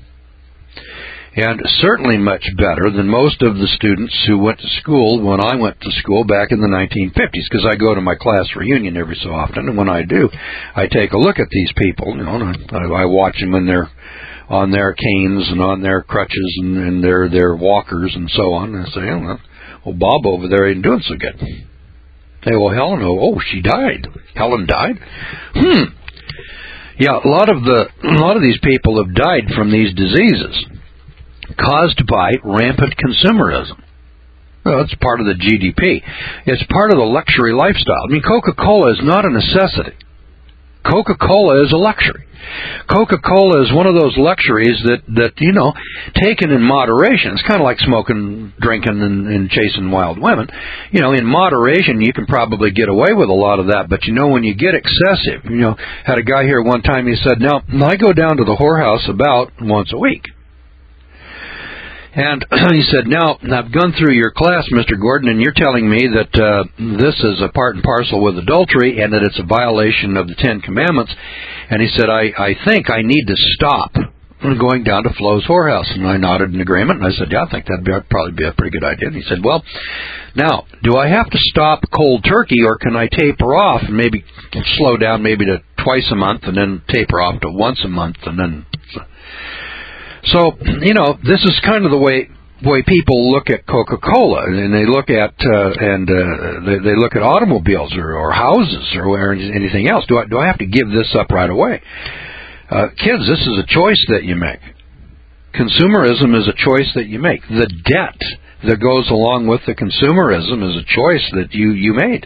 And certainly much better than most of the students who went to school when I went to school back in the 1950s, because I go to my class reunion every so often, and when I do, I take a look at these people, and I watch them when they're on their canes and on their crutches and their walkers and so on, and I say, well, Bob over there ain't doing so good. Hey, well, Helen, she died. Helen died? Yeah, a lot of these people have died from these diseases caused by rampant consumerism. Well, it's part of the GDP. It's part of the luxury lifestyle. I mean, Coca-Cola is not a necessity. Coca-Cola is a luxury. Coca-Cola is one of those luxuries that taken in moderation. It's kind of like smoking, drinking, and chasing wild women. In moderation, you can probably get away with a lot of that. But, when you get excessive, had a guy here one time, he said, now, I go down to the whorehouse about once a week. And he said, now, I've gone through your class, Mr. Gordon, and you're telling me that this is a part and parcel with adultery and that it's a violation of the Ten Commandments. And he said, I think I need to stop going down to Flo's whorehouse. And I nodded in agreement, and I said, yeah, I think that'd probably be a pretty good idea. And he said, well, now, do I have to stop cold turkey, or can I taper off and maybe slow down maybe to twice a month and then taper off to once a month and then... So, this is kind of the way people look at Coca-Cola, and they look at they look at automobiles or houses or anything else. Do I have to give this up right away? Kids, this is a choice that you make. Consumerism is a choice that you make. The debt that goes along with the consumerism is a choice that you made.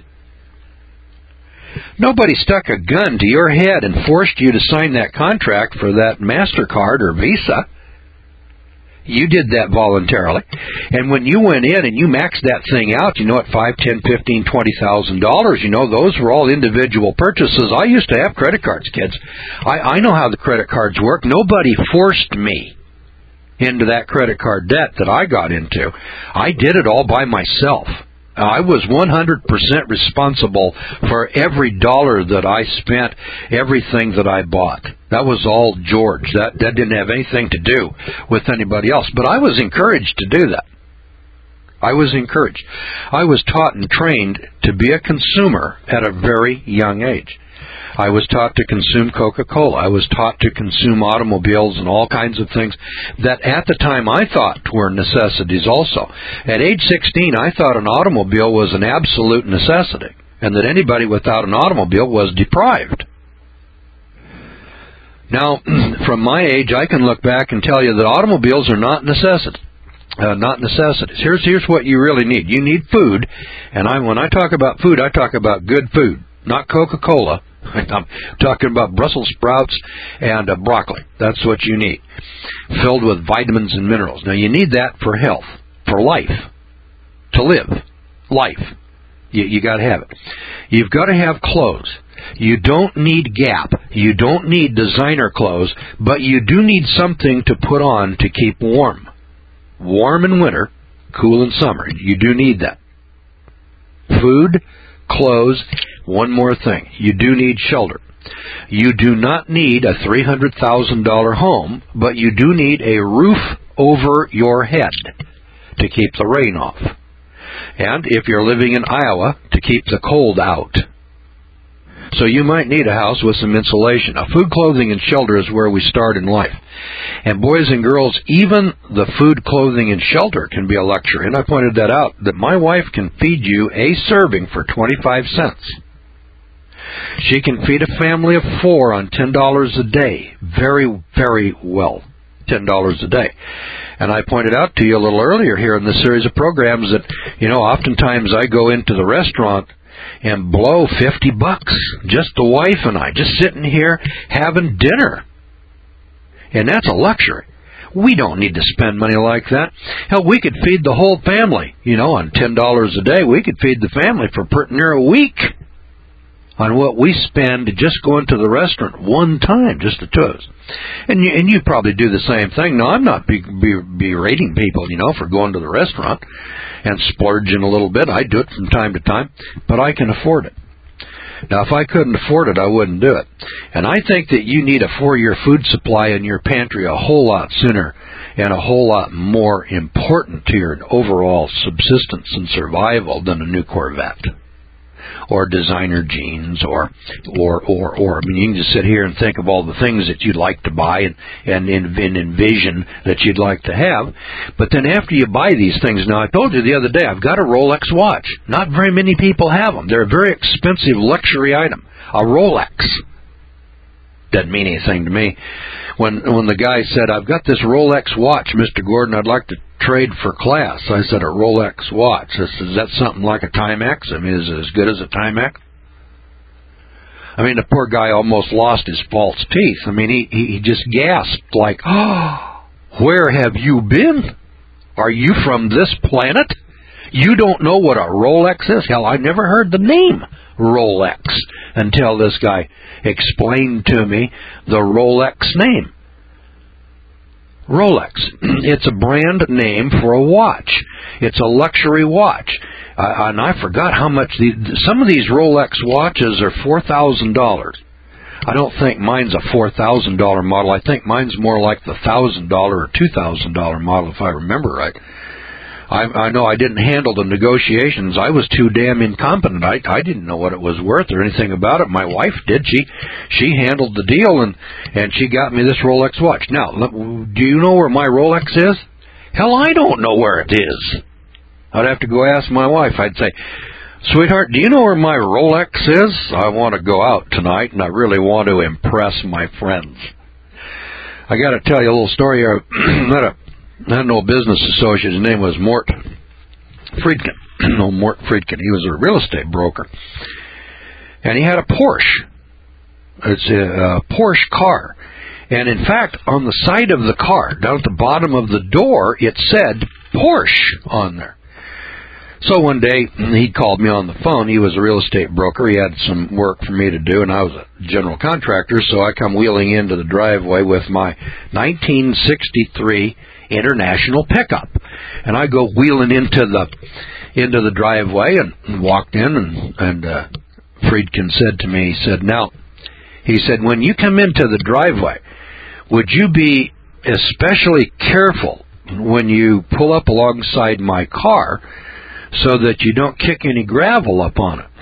Nobody stuck a gun to your head and forced you to sign that contract for that MasterCard or Visa. You did that voluntarily. And when you went in and you maxed that thing out, at $5, $10, $15, $20,000, those were all individual purchases. I used to have credit cards, kids. I know how the credit cards work. Nobody forced me into that credit card debt that I got into. I did it all by myself. I was 100% responsible for every dollar that I spent, everything that I bought. That was all George. That didn't have anything to do with anybody else. But I was encouraged to do that. I was encouraged. I was taught and trained to be a consumer at a very young age. I was taught to consume Coca-Cola. I was taught to consume automobiles and all kinds of things that at the time I thought were necessities also. At age 16, I thought an automobile was an absolute necessity, and that anybody without an automobile was deprived. Now, from my age, I can look back and tell you that automobiles are not necessities. Here's what you really need. You need food, and when I talk about food, I talk about good food, not Coca-Cola. I'm talking about Brussels sprouts and broccoli. That's what you need, filled with vitamins and minerals. Now, you need that for health, for life, to live life. You got to have it. You've got to have clothes. You don't need Gap. You don't need designer clothes, but you do need something to put on to keep warm. Warm in winter, cool in summer. You do need that. Food, clothes, one more thing. You do need shelter. You do not need a $300,000 home, but you do need a roof over your head to keep the rain off. And if you're living in Iowa, to keep the cold out. So you might need a house with some insulation. Now, food, clothing, and shelter is where we start in life. And boys and girls, even the food, clothing, and shelter can be a luxury. And I pointed that out, that my wife can feed you a serving for 25 cents. She can feed a family of 4 on $10 a day. Very, very well. $10 a day. And I pointed out to you a little earlier here in this series of programs that, oftentimes I go into the restaurant and blow $50, just the wife and I, just sitting here having dinner. And that's a luxury. We don't need to spend money like that. Hell, we could feed the whole family, on $10 a day. We could feed the family for pretty near a week on what we spend just going to the restaurant one time, just the two of us. And you probably do the same thing. Now, I'm not berating people, for going to the restaurant and splurging a little bit. I do it from time to time, but I can afford it. Now, if I couldn't afford it, I wouldn't do it. And I think that you need a 4-year food supply in your pantry a whole lot sooner and a whole lot more important to your overall subsistence and survival than a new Corvette or designer jeans or I mean, you can just sit here and think of all the things that you'd like to buy and envision that you'd like to have. But then after you buy these things, now I told you the other day, I've got a Rolex watch. Not very many people have them. They're a very expensive luxury item. A Rolex. Doesn't mean anything to me. When the guy said, I've got this Rolex watch, Mr. Gordon, I'd like to trade for class. I said, a Rolex watch. I said, is that something like a Timex? I mean, is it as good as a Timex? I mean, the poor guy almost lost his false teeth. I mean, he just gasped like, oh, where have you been? Are you from this planet? You don't know what a Rolex is? Hell, I never heard the name Rolex until this guy explained to me the Rolex name. Rolex. It's a brand name for a watch. It's a luxury watch. And I forgot how much some of these Rolex watches are $4,000. I don't think mine's a $4,000 model. I think mine's more like the $1,000 or $2,000 model, if I remember right. I know I didn't handle the negotiations. I was too damn incompetent. I didn't know what it was worth or anything about it. My wife did. She handled the deal, and she got me this Rolex watch. Now, do you know where my Rolex is? Hell, I don't know where it is. I'd have to go ask my wife. I'd say, sweetheart, do you know where my Rolex is? I want to go out tonight, and I really want to impress my friends. I got to tell you a little story here. I had an old business associate. His name was Mort Friedkin. No, Mort Friedkin. He was a real estate broker. And he had a Porsche. It's a Porsche car. And in fact, on the side of the car, down at the bottom of the door, it said Porsche on there. So one day, he called me on the phone. He was a real estate broker. He had some work for me to do, and I was a general contractor. So I come wheeling into the driveway with my 1963 International pickup, and I go wheeling into the driveway and walked in, and Friedkin said to me, he said, when you come into the driveway, would you be especially careful when you pull up alongside my car so that you don't kick any gravel up on it?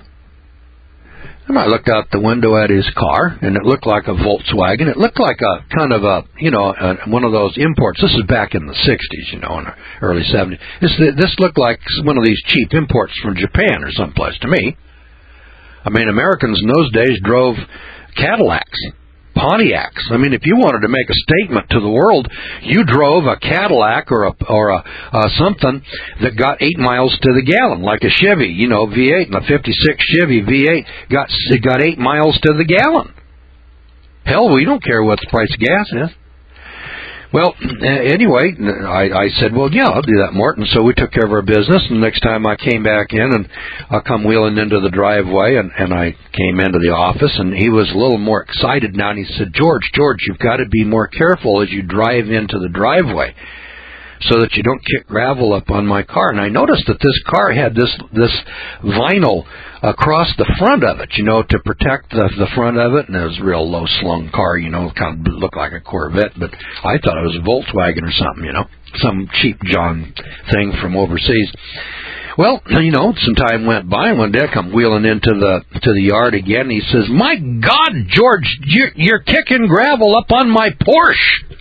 And I looked out the window at his car, and it looked like a Volkswagen. It looked like a kind of one of those imports. This is back in the 60s, in the early 70s. This looked like one of these cheap imports from Japan or someplace to me. I mean, Americans in those days drove Cadillacs, Pontiacs. I mean, if you wanted to make a statement to the world, you drove a Cadillac or a something that got 8 miles to the gallon, like a Chevy, V8, and a 56 Chevy V8 got 8 miles to the gallon. Hell, we don't care what the price of gas is. Well, anyway, I said, well, yeah, I'll do that, Morton. So we took care of our business, and the next time I came back in, and I come wheeling into the driveway, and I came into the office, and he was a little more excited now, and he said, George, you've got to be more careful as you drive into the driveway so that you don't kick gravel up on my car. And I noticed that this car had this vinyl across the front of it, to protect the front of it. And it was a real low-slung car, kind of looked like a Corvette, but I thought it was a Volkswagen or something, some cheap John thing from overseas. Well, some time went by, and one day I come wheeling into the yard again, and he says, my God, George, you're kicking gravel up on my Porsche.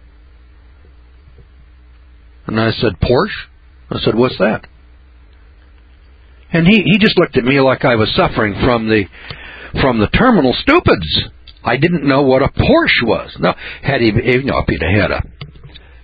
And I said, Porsche? I said, what's that? And he just looked at me like I was suffering from the terminal stupids. I didn't know what a Porsche was. Now, if he'd had a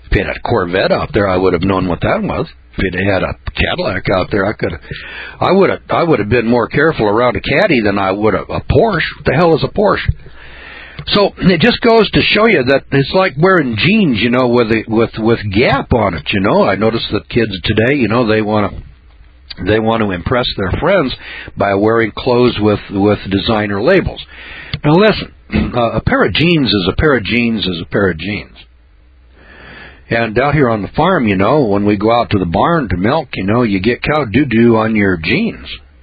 If he had a Corvette out there, I would have known what that was. If he'd had a Cadillac out there, I would have been more careful around a Caddy than I would a Porsche. What the hell is a Porsche? So it just goes to show you that it's like wearing jeans, with Gap on it. I notice that kids today, they want to impress their friends by wearing clothes with designer labels. Now listen, a pair of jeans is a pair of jeans is a pair of jeans. And out here on the farm, when we go out to the barn to milk, you get cow doo-doo on your jeans.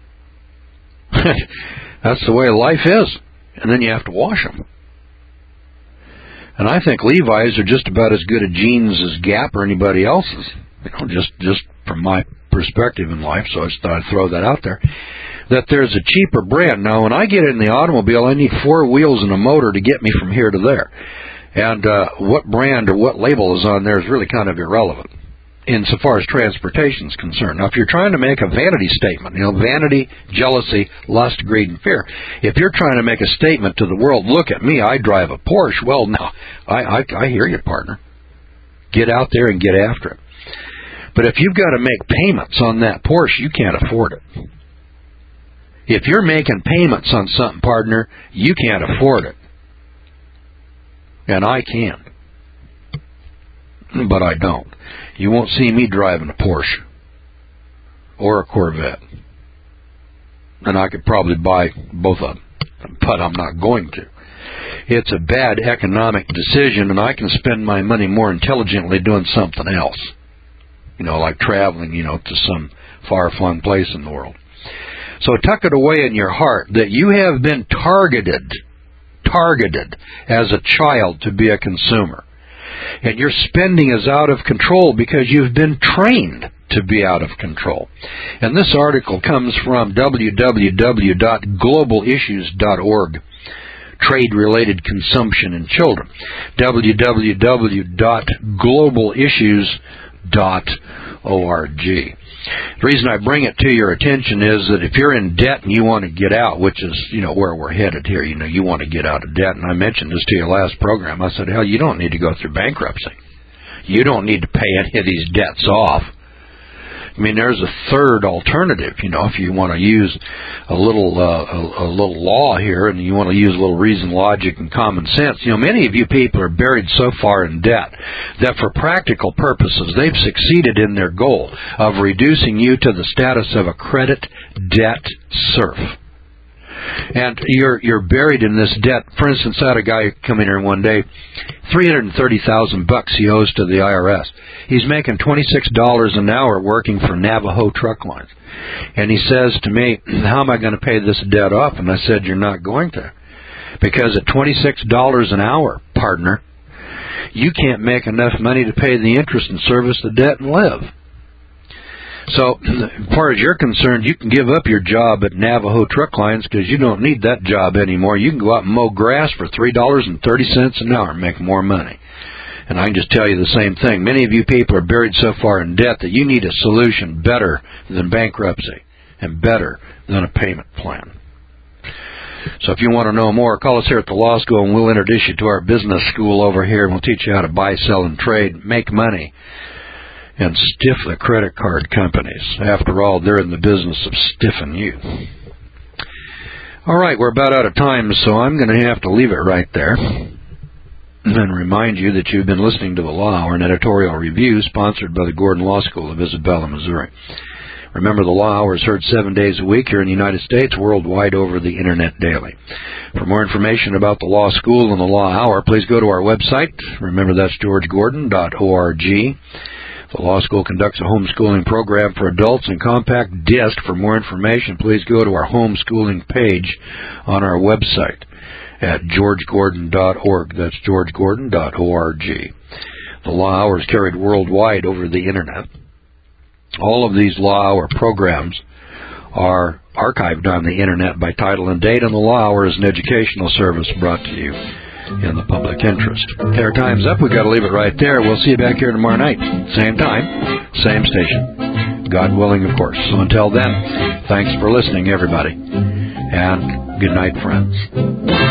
That's the way life is. And then you have to wash them. And I think Levi's are just about as good a jeans as Gap or anybody else's. Just from my perspective in life, so I just thought I'd throw that out there. That there's a cheaper brand. Now, when I get in the automobile, I need 4 wheels and a motor to get me from here to there. And what brand or what label is on there is really kind of irrelevant insofar as transportation is concerned. Now, if you're trying to make a vanity statement, vanity, jealousy, lust, greed, and fear, if you're trying to make a statement to the world, look at me, I drive a Porsche, well, now, I hear you, partner. Get out there and get after it. But if you've got to make payments on that Porsche, you can't afford it. If you're making payments on something, partner, you can't afford it. And I can. But I don't. You won't see me driving a Porsche or a Corvette. And I could probably buy both of them, but I'm not going to. It's a bad economic decision, and I can spend my money more intelligently doing something else. Like traveling, to some far-flung place in the world. So tuck it away in your heart that you have been targeted as a child to be a consumer. And your spending is out of control because you've been trained to be out of control. And this article comes from www.globalissues.org, trade-related consumption in children. www.globalissues.org. The reason I bring it to your attention is that if you're in debt and you want to get out, which is, where we're headed here, you want to get out of debt. And I mentioned this to you last program. I said, hell, you don't need to go through bankruptcy. You don't need to pay any of these debts off. I mean, there's a third alternative, if you want to use a little law here and you want to use a little reason, logic, and common sense. Many of you people are buried so far in debt that for practical purposes, they've succeeded in their goal of reducing you to the status of a credit debt serf. And you're buried in this debt. For instance, I had a guy come in here one day, $330,000 he owes to the IRS. He's making $26 an hour working for Navajo Truck Lines. And he says to me, how am I going to pay this debt off? And I said, you're not going to. Because at $26 an hour, partner, you can't make enough money to pay the interest and service the debt and live. So, as far as you're concerned, you can give up your job at Navajo Truck Lines because you don't need that job anymore. You can go out and mow grass for $3.30 an hour and make more money. And I can just tell you the same thing. Many of you people are buried so far in debt that you need a solution better than bankruptcy and better than a payment plan. So if you want to know more, call us here at the law school and we'll introduce you to our business school over here and we'll teach you how to buy, sell, and trade, make money, and stiff the credit card companies. After all, they're in the business of stiffing you. All right, we're about out of time, so I'm going to have to leave it right there. And then remind you that you've been listening to The Law Hour, an editorial review sponsored by the Gordon Law School of Isabella, Missouri. Remember, The Law Hour is heard 7 days a week here in the United States, worldwide over the Internet daily. For more information about the Law School and the Law Hour, please go to our website. Remember, that's georgegordon.org. The Law School conducts a homeschooling program for adults in compact disc. For more information, please go to our homeschooling page on our website at georgegordon.org. That's georgegordon.org. The Law Hour is carried worldwide over the Internet. All of these Law Hour programs are archived on the Internet by title and date, and the Law Hour is an educational service brought to you in the public interest. Our time's up. We've got to leave it right there. We'll see you back here tomorrow night. Same time, same station. God willing, of course. So until then, thanks for listening, everybody. And good night, friends.